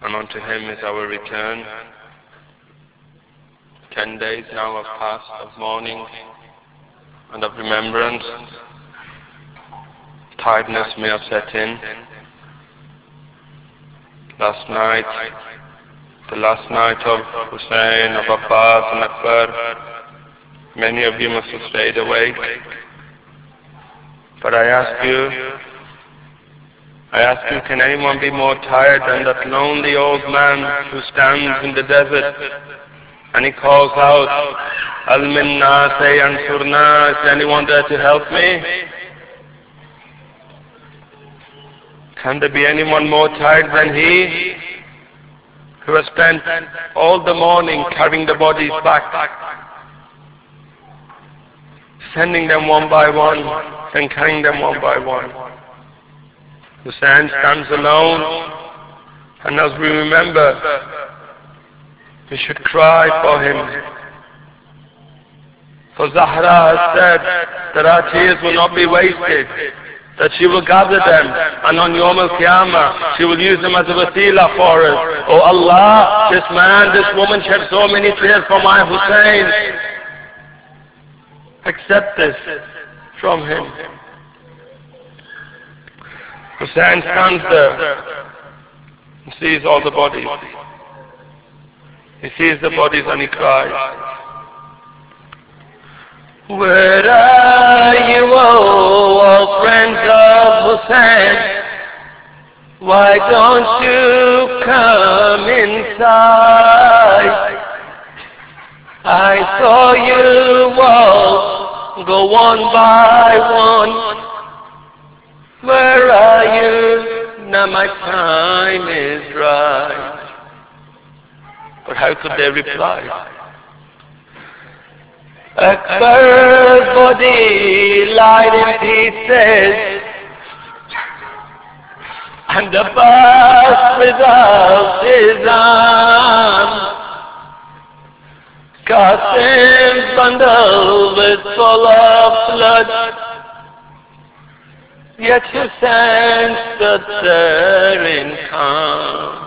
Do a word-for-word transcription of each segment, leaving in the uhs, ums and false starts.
and unto him is our return. Ten days now have passed of mourning and of remembrance. Tiredness may have set in. Last night, the last night of Hussein, of Abbas and Akbar, many of you must have stayed awake. But I ask you, I ask you, can anyone be more tired than that lonely old man who stands in the desert and he calls out, Al minna sayansurna, is there anyone there to help me? Can there be anyone more tired than he, who has spent all the morning carrying the bodies back, sending them one by one, then carrying them one by one? Hussein stands alone, and as we remember, we should cry for him. For Zahra has said that our tears will not be wasted, that she will gather them, and on Yawm al-Qiyamah she will use them as a wasila for us. Oh Allah, this man, this woman shed so many tears for my Hussein. Accept this from him. Hussein stands there and sees all the bodies. He sees the bodies and he cries. Where are you, oh friends of Hussein? Why don't you come inside? I saw you all go one by one. Where are you? Now my time is right. But how could they reply? Akbar's body lied in pieces, and Abbas without his arm. Qasim's bundle was full of blood, yet Hussein stood there in calm.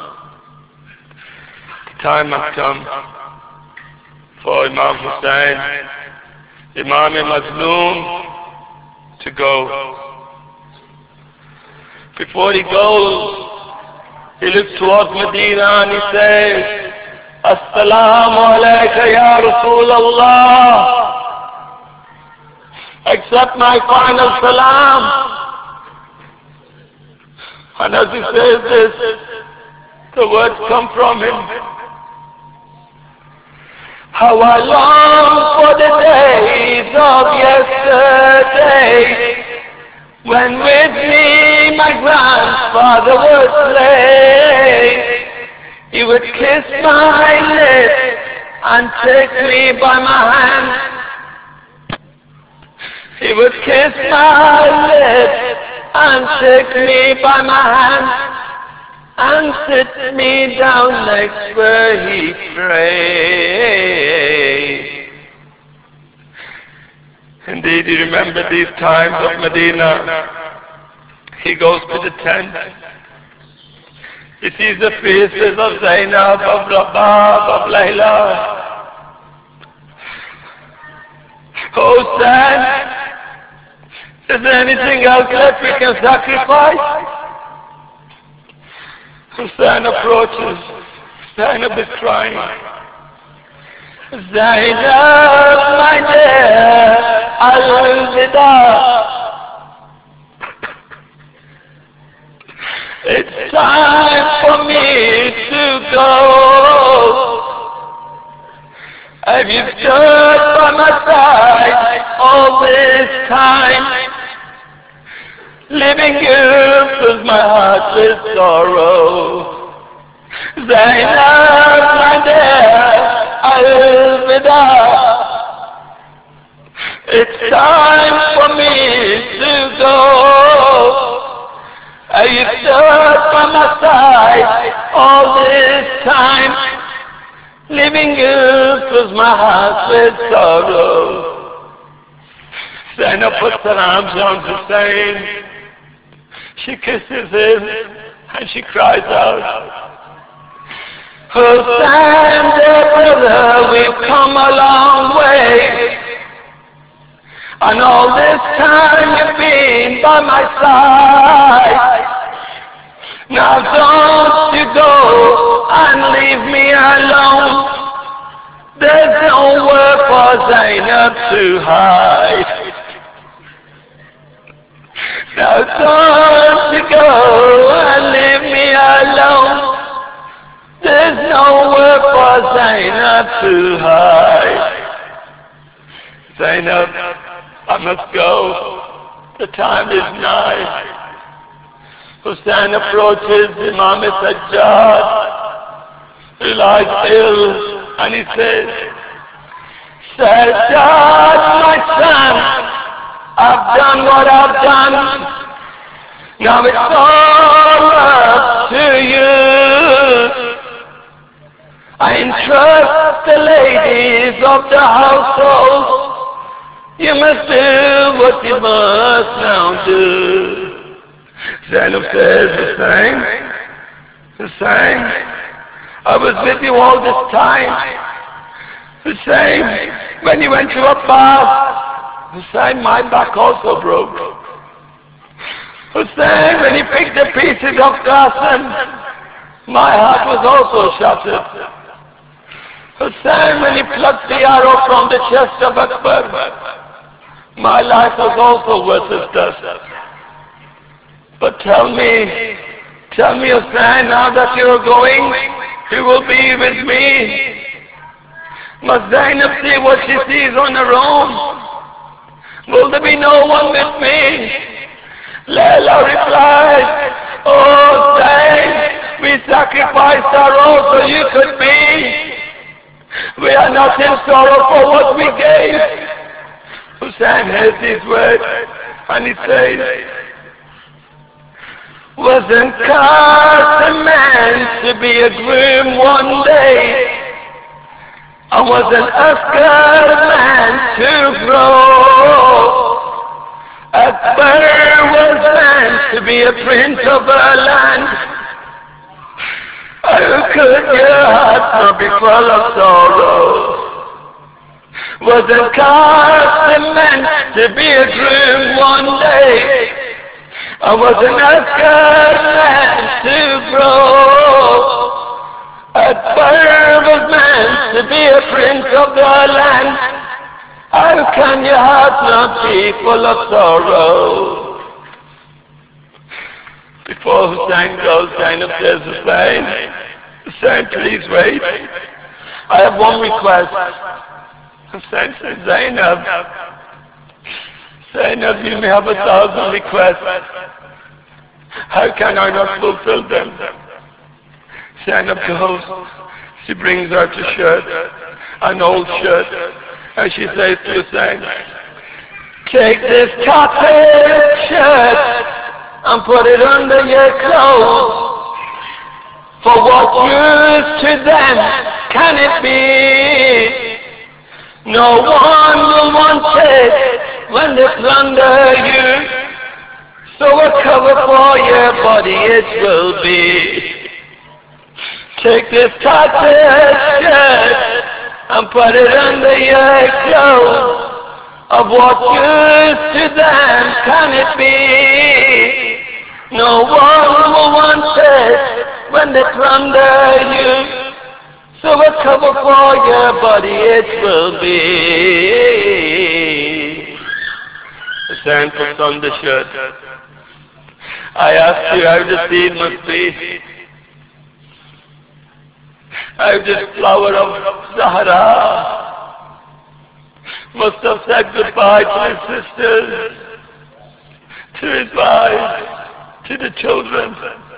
The time has come for Imam Hussein, Imam Mazloom, to go. Before he goes, he looks towards Medina and he says, Assalamu alayka ya Rasulullah. Accept my final salam. And as he says this, the words come from him. How I long for the days of yesterday, when with me my grandfather would play. He would kiss my lips and take me by my hand. He would kiss my lips and take me by my hand, and sit me down next where he prayed. Indeed, he remembered these times of Medina. He goes to the tent. He sees the faces of Zainab, of Rabab, of Layla. Oh, son, is there anything else left we can sacrifice? Hussein approaches. Zainab is crying. Zainab, my dear, al-Wida. It's time for me to go. Have you stood by my side all this time? Leaving you fills my heart with sorrow. Zainab, my dear, al-Wida. It's time for me to go. Have you stood by my side all this time? Leaving you fills my heart with sorrow. Zainab puts her arms around Hussein. She kisses him and she cries out, Hussein, dear brother, we've come a long way. And all this time you've been by my side. Now don't you go and leave me alone. There's nowhere for Zainab to hide. Now don't you go and leave me alone. There's nowhere for Zainab to hide. Zainab, I must go. The time is nigh. Hussein approaches Imam Sajjad. He lies ill and he says, Sajjad, my son, I've done what I've done. Now it's all up to you. I entrust the ladies of the household. You must do what you must now do. Zainab says, Hussein, Hussein, I was with you all this time. Hussein, when you went to Abbas, Hussein, my back also broke. Hussein, when he picked the pieces of Qasim, my heart was also shattered. Hussein, when he plucked the arrow from the chest of Akbar, my life was also worth as dust. But tell me, tell me, Hussein, now that you're going, you will be with me. Must Zainab see what she sees on her own? Will there be no one with me? Layla replied, oh Zain, we sacrificed our all so you could be. We are not in sorrow for what we gave. Hussein heard these words and he says, wasn't Qasim meant to be a groom one day? And wasn't Asghar meant to grow? Akbar was meant to be a prince of a land. How could your heart not be full of sorrow? Wasn't Qasim meant to be a groom one day? I wasn't Asghar meant to grow. Akbar was meant to be a prince of the land. How can your heart not be full of sorrow? Before Hussein goes, Zainab says, Hussein, Hussein, please wait. I have one request. Hussein says, Zainab, Zainab, you may have a thousand requests. How can I not fulfill them? Zainab goes, she brings out a shirt, an old shirt, and she says to Hussein, take this tattered shirt and put it under your clothes. For what use to them can it be? No one will want it when they plunder you. So a cover for your body it will be. Take this tattered shirt and put it under your clothes. Of what use to them can it be? No one will want it when they plunder you. So a cover for your body it will be. The sand puts on the shirt. I ask you how the scene must be. How this flower of Zahra must have said goodbye to his sisters, to his wife, to the children.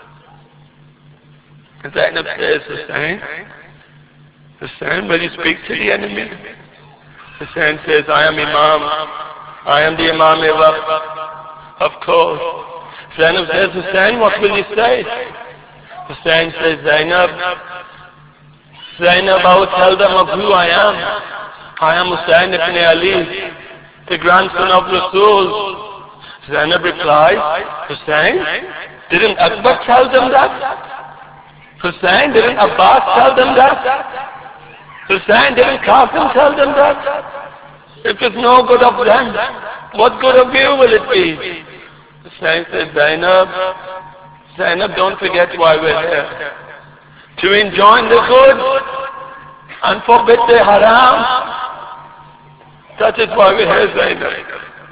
Zainab says, Hussein, Hussein, will you speak to the enemy? Hussein says, I am Imam. I am the Imam of, of course. Zainab says, Hussein, what will you say? Hussein says, Zainab, Zainab, I will tell them of who I am. I am Hussein ibn Ali, the grandson of Rasul. Zainab replies, Hussein, didn't Akbar tell them that? Hussain, didn't Abbas tell them that? Hussain, didn't Qasim tell them that? If it's no good of them, what good of you will it be? Hussain said, Zainab, Zainab, don't forget why we're here. To enjoy the good and forbid the haram. That is why we're here, Zainab.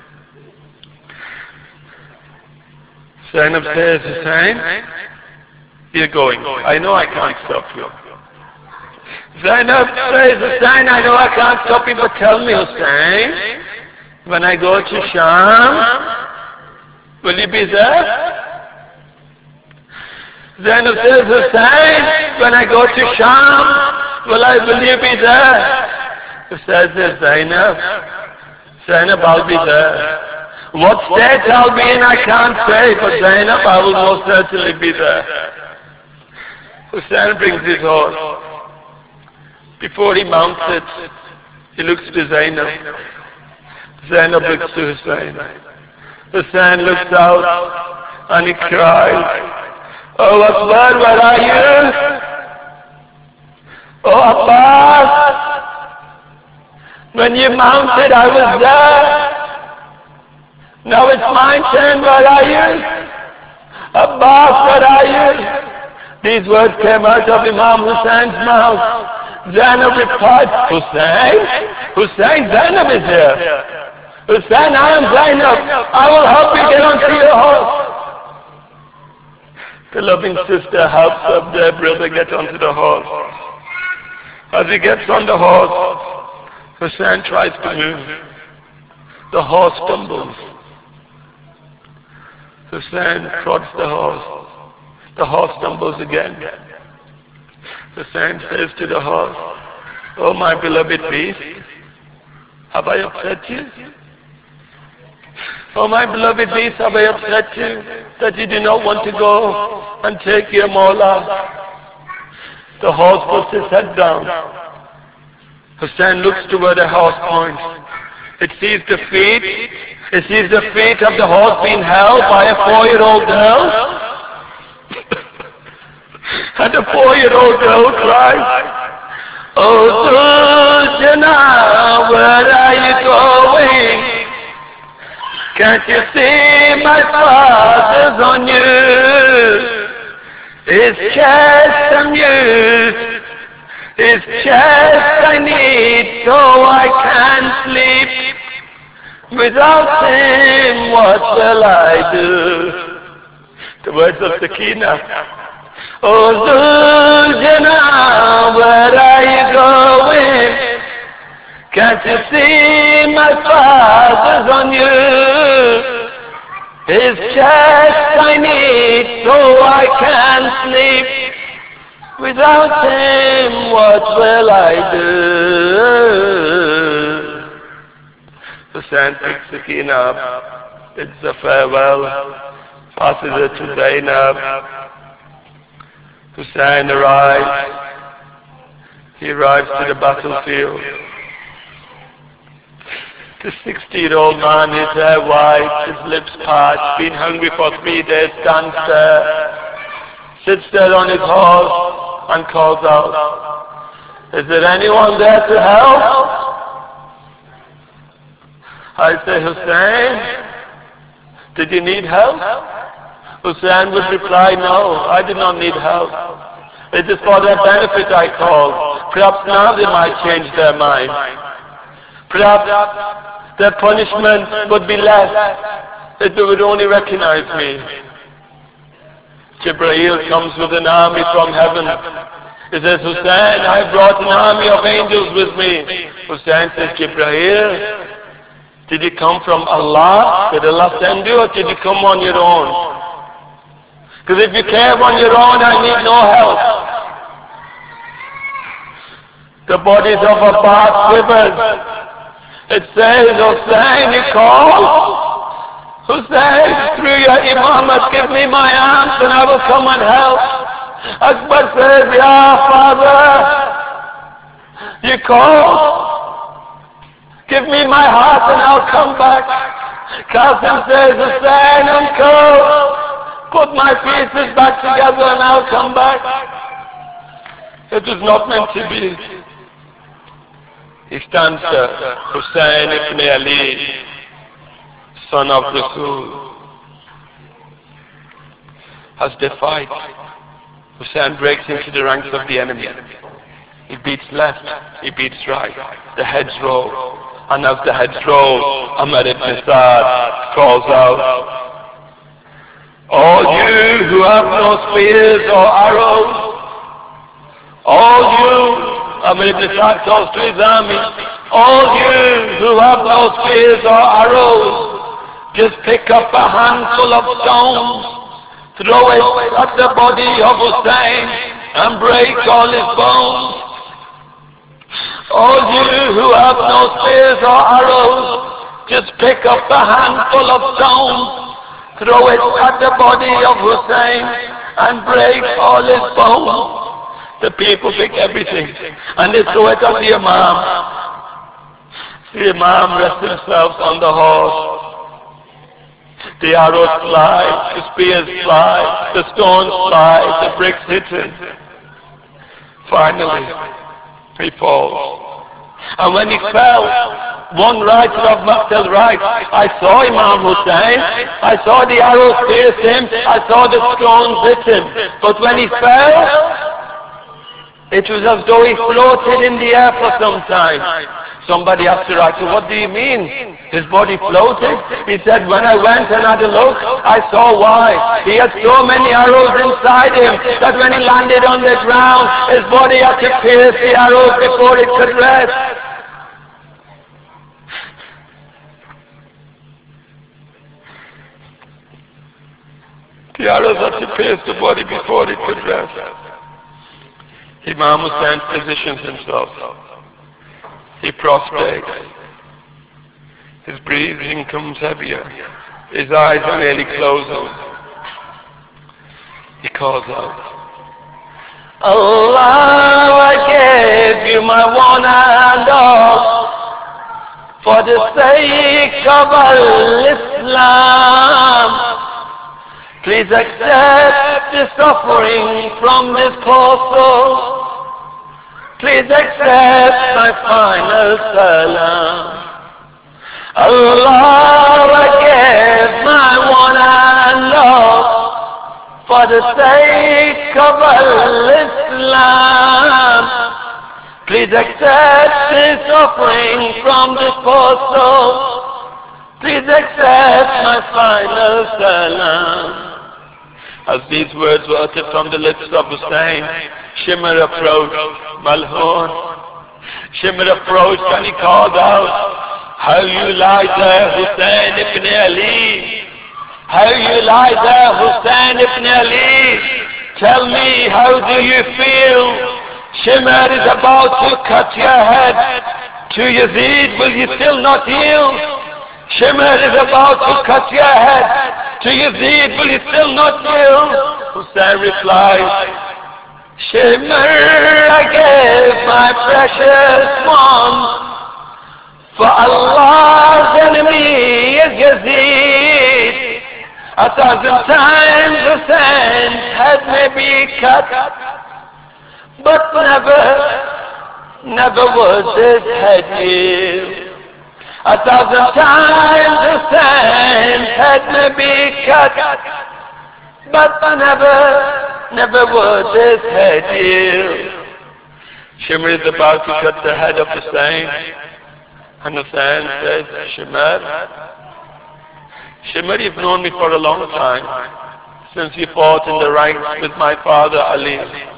Zainab says, Hussain, you're going. I know I can't stop you. Zainab says, Hussain, I know I can't stop you, but tell me, Hussain, when I go to Sham, will you be there? Zainab says, Hussain, when I go to Sham, will I, will you be there? Hussain says, Zainab, Zainab, I'll be there. What state I'll be in, I can't say, but Zainab, I will most certainly be there. Hussain brings his horse. Before he mounts it, he looks to Zainab. Zainab looks to Hussain. Hussain looks out and he cries, Oh Akbar, where are you? Oh Abbas, when you mounted I was there. Now it's my turn, where are you? Abbas, where are you? These words came out of Imam Hussein's mouth. Zainab replied, Hussain? Hussain, Zainab is here. Hussain, I am Zainab. I will help you get onto your horse. The loving sister helps up their brother get onto the horse. As he gets on the horse, Hussain tries to move. The horse stumbles. Hussain prods the horse. The horse stumbles again. Hussain says to the horse, Oh my beloved beast, have I upset you? Oh my beloved beast, have I upset you that you do not want to go and take your Mawla? The horse puts his head down. Hussain looks to where the horse points. It sees the feet. It sees the feet of the horse being held by a four-year-old girl. And the four-year-old girl cries, Oh Suljana, where are you going? Can't you see my father's on you? His chest amused, his chest I need, so I can't sleep. Without him, what will I do? The words of Sakina. Oh Suljana, where are you going? Can't you see my father's on you? His chest I need, so I can't sleep. Without him, what will I do? Hussain picks Sakina up, bids her farewell, passes her to Zainab. Hussain arrives. He arrives to the battlefield. The sixty-year-old man, his hair white, his lips parched, been hungry for three days, stands there, sits there on his horse and calls out, Is there anyone there to help? I say, Hussain, did you need help? Hussain would reply, no, I did not need help. It is for their benefit I called. Perhaps now they might change their mind. Perhaps their punishment would be less if they would only recognize me. Jibreel comes with an army from heaven. He says, Hussain, I brought an army of angels with me. Hussain says, Jibreel, did you come from Allah? Did Allah send you, or did you come on your own? Because if you came on your own, I need no help. The bodies of Abbas quivered. It says, Hussain, you call? Hussain, through your imamat, give me my arms and I will come and help. Akbar says, Ya Father, you call? Give me my heart and I'll come back. Qasim says, Hussain, uncle, put my pieces back together and I'll come back. It was not meant to be. He stands there, Hussein ibn Ali, son of Rasul, has defied. Hussein breaks into the ranks of the enemy. He beats left, he beats right. The heads roll. And as the heads roll, Amr ibn Sa'd calls out, all you who have no spears or arrows, all you, Amr ibn Sa'd calls to his army, all you who have no spears or arrows, just pick up a handful of stones, throw it at the body of Hussein and break all his bones. All you who have no spears or arrows, just pick up a handful of stones, throw it at the body of Hussein and break all his bones. The people pick everything and they throw it at the Imam. The Imam rests himself on the horse. The arrows fly, the spears fly, the stones fly, the bricks hit him. Finally, he falls. And when he fell, one writer of Maqtal writes, I saw Imam Hussein, I saw the arrows pierce him, I saw the stones hit him. But when he fell, it was as though he floated in the air for some time. Somebody asked the writer, what do you mean? His body floated? He said, when I went and had a look, I saw why. He had so many arrows inside him that when he landed on the ground, his body had to pierce the arrows before it could rest. The arrows had to pierce the body before it could rest. Imam Hussein positions himself. He prostrates. His breathing comes heavier. His eyes are nearly closing. He calls out, Allah, I gave you my one and all for the sake of Al-Islam. Please accept the suffering from this poor soul. Please accept my final salam. Allah, I give my one and all for the sake of Al-Islam. Please accept this offering from this poor soul. Please accept my final salam. As these words were uttered from the lips of Hussein, Shimr approached, Malhoun. Shimr approached and he called out, how you lie there, Hussein ibn Ali? How you lie there, Hussein ibn Ali? Tell me, how do you feel? Shimr is about to cut your head. To Yazid, will you still not yield? Shimr is about to cut your head. To Yazid, will you still not yield? Hussein replies, Shimr, I gave my precious one, for Allah's enemy is Yazid. A thousand times Hussein's head may be cut, but never, never was his head yield. A thousand times Hussein's head may be cut, but never, never was his head yield. Shimr is about to cut the head of Hussein, and Hussein says, Shimr, Shimr, you've known me for a long time, since you fought in the ranks with my father Ali.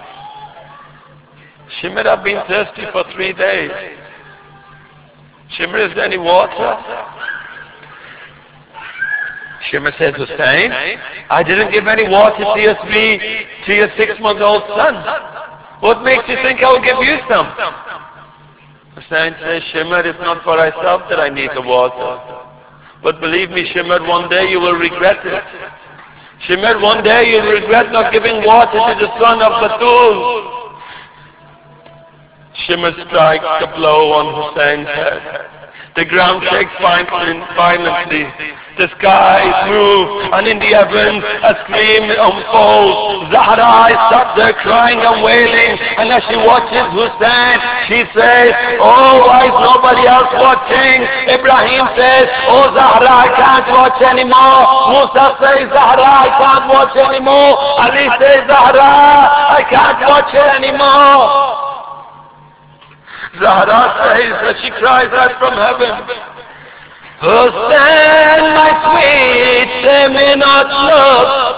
Shimr, I've been thirsty for three days. Shimr, is there any water? Shimr says, Hussein, I didn't give any water to your three, to your six-month-old son. What makes you think I will give you some? Hussein says, Shimr, it's not for myself that I need the water. But believe me, Shimr, one day you will regret it. Shimr, one day you'll regret not giving water to the son of Batul. Shimr strikes the blow on Hussein's head. The ground shakes violently. The skies move, and in the heavens a scream unfolds. Zahra stops there crying and wailing, and as she watches Hussein, she says, oh, why is nobody else watching? Ibrahim says, oh Zahra, I can't watch anymore. Musa says, Zahra, I can't watch anymore. Ali says, Zahra, I can't watch it anymore. Zahra says that she cries out from heaven, Hussein, my sweet, they may not look,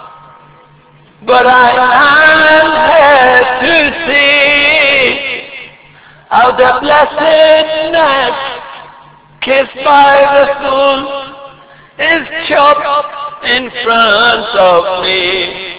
but I am here to see how the blessed neck kissed by Rasul is chopped in front of me.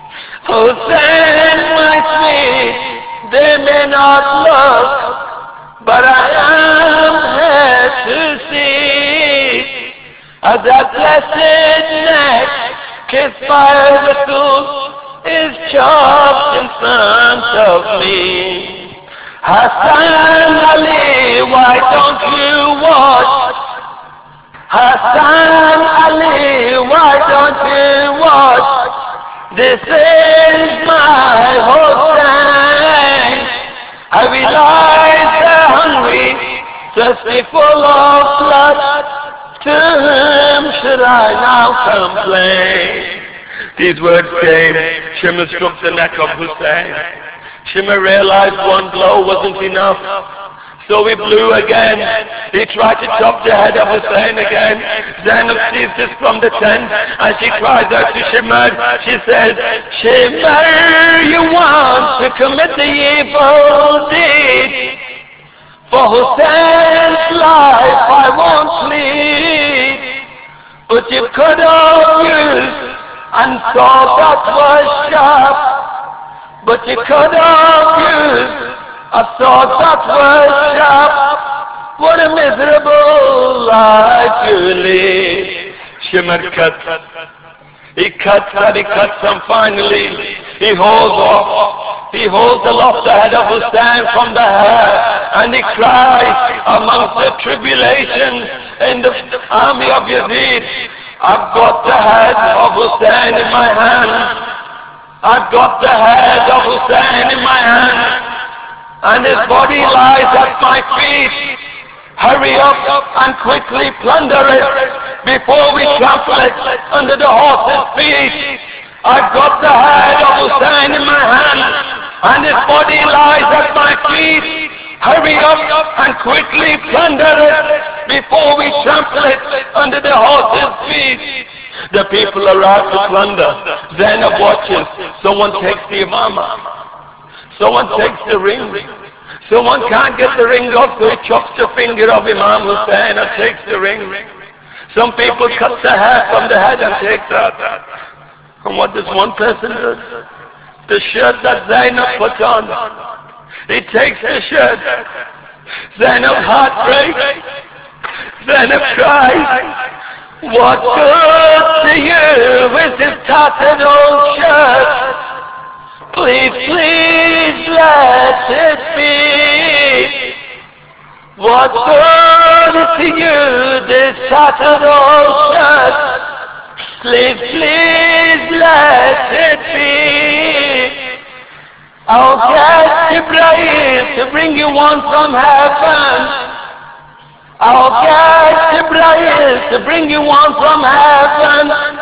Hussein, my sweet, they may not look, but I am here to see how that blessed neck kissed by Rasul is chopped in front of me. Hassan Ali, why don't you watch? Hassan Ali, why don't you watch? This is my Hussein. I realize they're hungry, thirsty, full of blood. To whom should I now complain? These words came. Shimmer struck the neck of Hussein. Shimmer realized one blow wasn't enough, so he blew again. He tried to chop the head of Hussein again. Zainab sees this from the tent, and she cries out to Shimmer. She says, Shimmer, you want to commit the evil deed. For Hussein's life I won't plead. But you could have used and thought that was sharp. But you could have used a sword that was sharp. What a miserable life you live. Shimmer cuts. He cuts and he cuts and finally he holds off. He holds aloft the head of Hussein from the hair, and he cries amongst the tribulations in the army of Yazid, I've got the head of Hussein in my hands. I've got the head of Hussein in my hands, and his body lies at my feet. Hurry up and quickly plunder it before we trample it under the horse's feet. I've got the head of Hussein in my hands, and his body lies at my feet. Hurry up and quickly plunder it before we trample it under the horse's feet. The people arrive to plunder. Zainab watches. Someone takes the imama. Someone takes the ring. Someone can't get the ring off, so he chops the finger of Imam Hussein and takes the ring. Some people cut the hair from the head and take that. And what does one person do? The shirt that Zainab put on. He takes the shirt. Zainab's heart breaks. Zainab cries. What good to you is this tattered old shirt? Please, please let it be. What good is to you this tattered old shirt? Please, please let it be. I'll get Jibreel to bring you one from heaven. I'll get Jibreel to bring you one from heaven.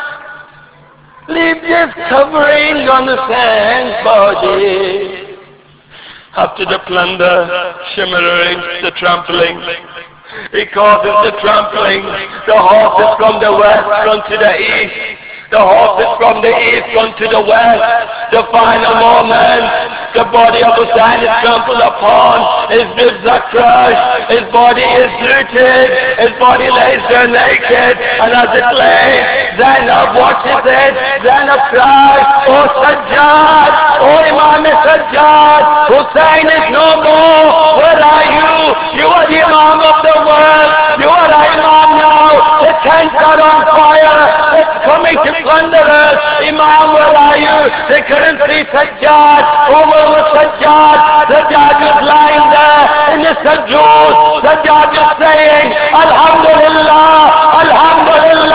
Leave this covering on the sand's body. After the plunder, Shimmer arranges the trampling. He causes the trampling. The horses from the west run to the east. The horses from the east run to the west. The final moment, the body of Hussein is trampled upon. His ribs are crushed. His body is looted. His body lays there naked. And as it lays, Zainab watches it. Zainab cries, Oh Sajjad, Oh Imam Sajjad, Hussein is no more. Where are you? You are the Imam of the world. You are the Imam now. The tents are on fire. It's coming to plunder us. Imam, where are you? They couldn't see Sajjad. Oh, where was Sajjad? Sajjad was lying there in the sujood. Sajjad was saying, Alhamdulillah, Alhamdulillah.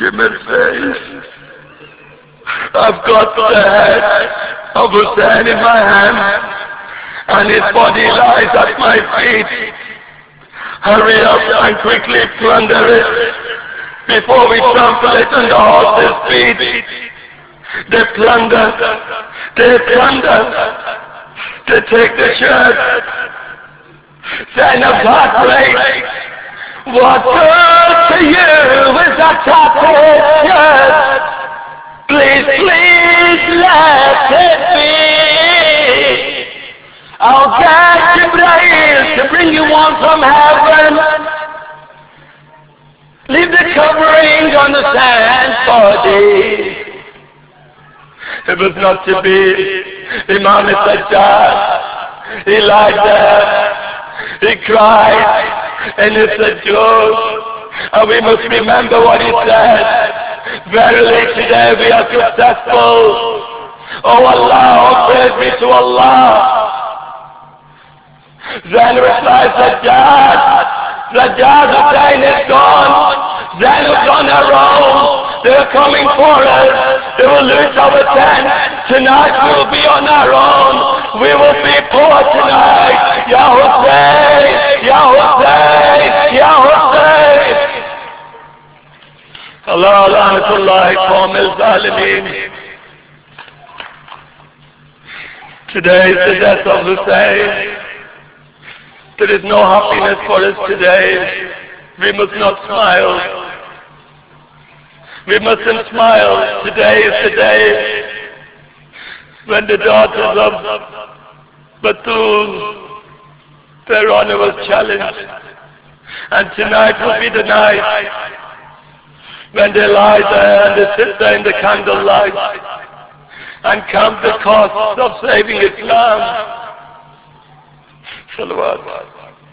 shimmered face. I've got the head of Hussein in my hand, and his body lies at my feet. Hurry up and quickly plunder it before we trample it under horses' feet. They plunder, they plunder, they take the shirt. Zainab's heart breaks. What good to you is that tattered shirt? Please, please let it be. I'll get Jibreel to bring you one from heaven. Leave the covering on the sand for days. It was not to be. Imam Sajjad, he lied there, he cried, and it's a joke. And we must remember what he said. Verily today we are successful. Oh Allah, oh praise be to Allah. Then replies Sajjad, Sajjad Hussein is gone. Zainab's on her own. They're coming for us. They will loot our tent. Tonight we will be on our own. We will be poor tonight. Ya Hussein, Ya Hussein, Ya Hussein. Allah la'natullahi qawm al-zalimeen. Today is the death of Hussein. There is no happiness for us today. We must not smile. We mustn't smile. Today is the day when the daughters of Batul, their honor was challenged. And tonight will be the night when they lie there and they sit there in the candlelight and count the costs of saving Islam. Salawat.